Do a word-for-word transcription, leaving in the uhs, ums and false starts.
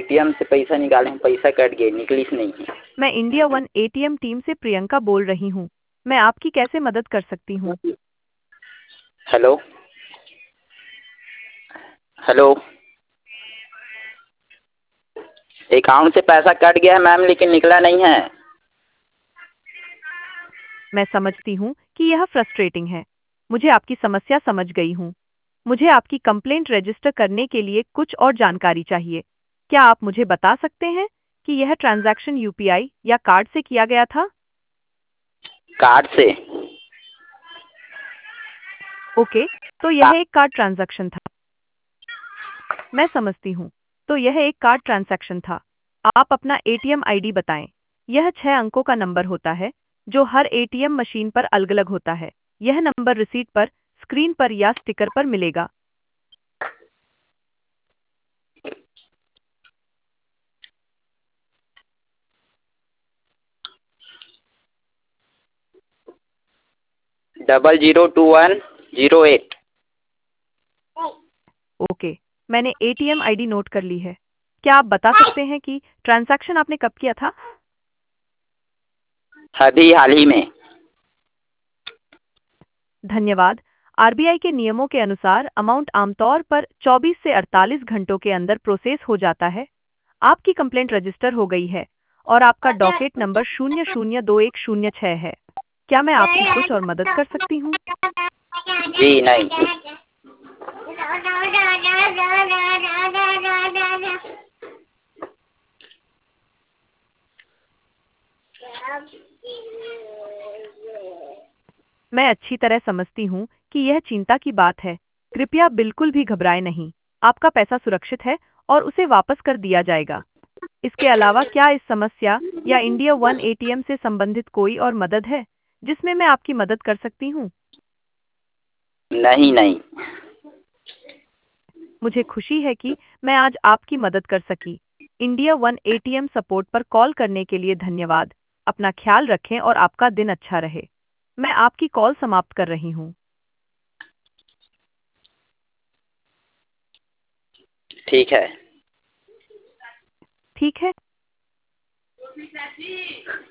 ATM से पैसा निकाले, पैसा कट गए, निकली नहीं है। मैं इंडिया वन एटीएम टीम से प्रियंका बोल रही हूँ। मैं आपकी कैसे मदद कर सकती हूँ? हेलो हेलो अकाउंट से पैसा कट गया है मैम, लेकिन निकला नहीं है। मैं समझती हूँ कि यह फ्रस्ट्रेटिंग है। मुझे आपकी समस्या समझ गई हूँ। मुझे आपकी कंप्लेंट रजिस्टर करने के लिए कुछ और जानकारी चाहिए। क्या आप मुझे बता सकते हैं कि यह ट्रांजैक्शन यूपीआई या कार्ड से किया गया था? कार्ड से। ओके, तो यह एक कार्ड ट्रांजैक्शन था। मैं समझती हूँ। तो यह एक कार्ड ट्रांजैक्शन था। आप अपना एटीएम आईडी बताएं। यह छह अंकों का नंबर होता है जो हर एटीएम मशीन पर अलग-अलग होता है। यह नंबर रिसीट पर, स्क्रीन पर या स्टिकर पर मिलेगा। Double zero two one zero eight. Okay, मैंने एटीएम आईडी नोट कर ली है। क्या आप बता सकते हैं कि ट्रांजैक्शन आपने कब किया था? अभी हाल ही में। धन्यवाद। आरबीआई के नियमों के अनुसार अमाउंट आमतौर पर चौबीस से अड़तालीस घंटों के अंदर प्रोसेस हो जाता है। आपकी कंप्लेंट रजिस्टर हो गई है और आपका डॉकेट नंबर शून्य शून्य दो एक शून्य छह है। क्या मैं आपकी कुछ और मदद कर सकती हूँ? जी नहीं। मैं अच्छी तरह समझती हूँ कि यह चिंता की बात है। कृपया बिल्कुल भी घबराएं नहीं। आपका पैसा सुरक्षित है और उसे वापस कर दिया जाएगा। इसके अलावा क्या इस समस्या या इंडिया वन एटीएम से संबंधित कोई और मदद है जिसमें मैं आपकी मदद कर सकती हूँ? नहीं नहीं। मुझे खुशी है कि मैं आज आपकी मदद कर सकी। इंडिया वन एटीएम सपोर्ट पर कॉल करने के लिए धन्यवाद। अपना ख्याल रखें और आपका दिन अच्छा रहे। मैं आपकी कॉल समाप्त कर रही हूँ। ठीक है। ठीक है।